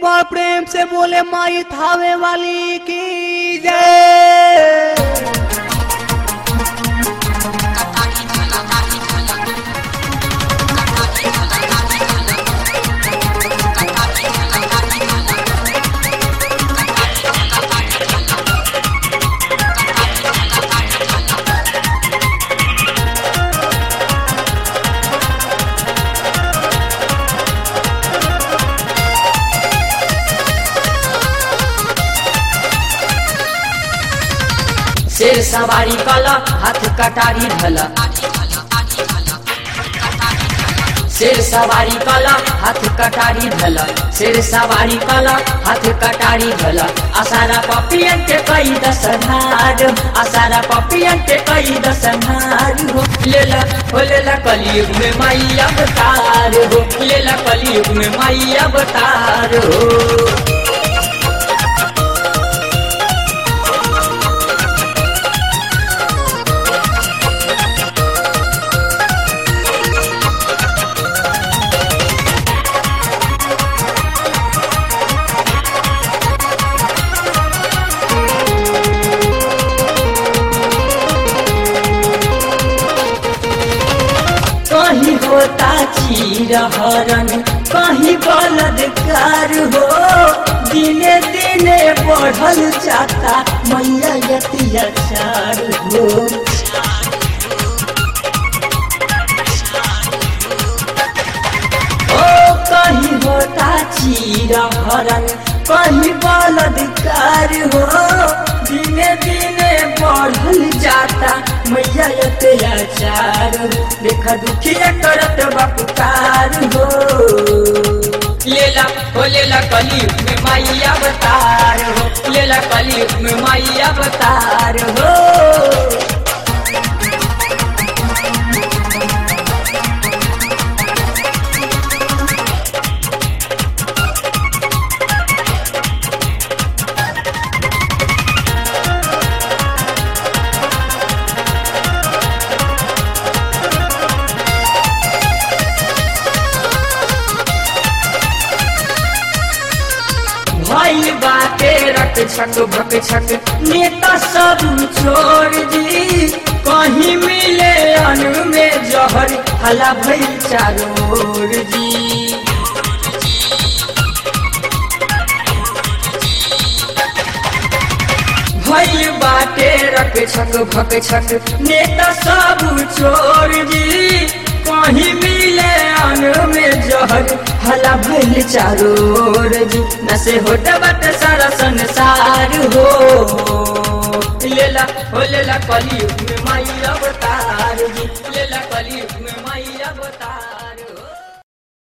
बार प्रेम से बोले माई थावे वाली की जय। शेर सवारी कला हाथ कटारी ढला, शेर सवारी कला हाथ कटारी ढला, शेर सवारी कला हाथ कटारी ढला। आसारा पपियन के कई दसनार, आसारा पपियन के कई दसनार हो। लेला हो लेला कलयुग में माई अवतार हो, लेला कलयुग में माई अवतार हो। कहीं होता चीरहरण कहीं बलात्कार हो, दिने दिने बढ़ल जाता मैया अत्याचार हो। ओ कहीं होता चीरहरण कहीं बलात्कार हो, दिने दिने बढ़ल जाता मैया अत्याचार। देखा दुखिया करत बापुकार हो, लेला हो लेला कलयुग में माई अवतार हो, लेला कलयुग में माई अवतार हो। भाई बाटे रट छक भक छक नेता सब छोड़ दी, कहीं मिले अनु में जहर हला भई चारोर जी। भाई बाटे रट छक भक छक नेता सब छोड़ दी, कहीं मिले अनु में जहर हला भइल चारोर जी। नशे होट बट सारा संसार हो, लेला हो लेला कलयुग में माई अवतार जी, लेला कलयुग में